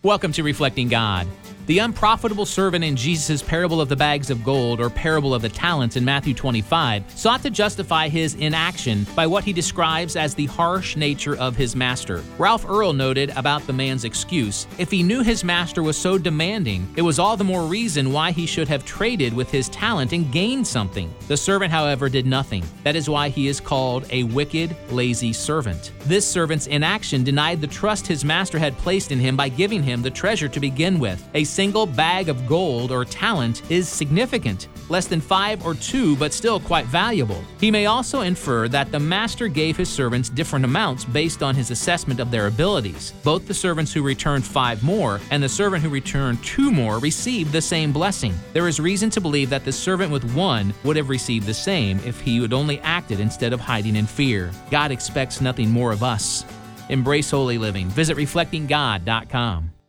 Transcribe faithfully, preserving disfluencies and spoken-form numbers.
Welcome to Reflecting God. The unprofitable servant in Jesus' parable of the bags of gold, or parable of the talents in Matthew twenty-five, sought to justify his inaction by what he describes as the harsh nature of his master. Ralph Earl noted about the man's excuse, if he knew his master was so demanding, it was all the more reason why he should have traded with his talent and gained something. The servant, however, did nothing. That is why he is called a wicked, lazy servant. This servant's inaction denied the trust his master had placed in him by giving him the treasure to begin with. A single bag of gold or talent is significant, less than five or two, but still quite valuable. He may also infer that the master gave his servants different amounts based on his assessment of their abilities. Both the servants who returned five more and the servant who returned two more received the same blessing. There is reason to believe that the servant with one would have received the same if he had only acted instead of hiding in fear. God expects nothing more of us. Embrace holy living. Visit reflecting god dot com.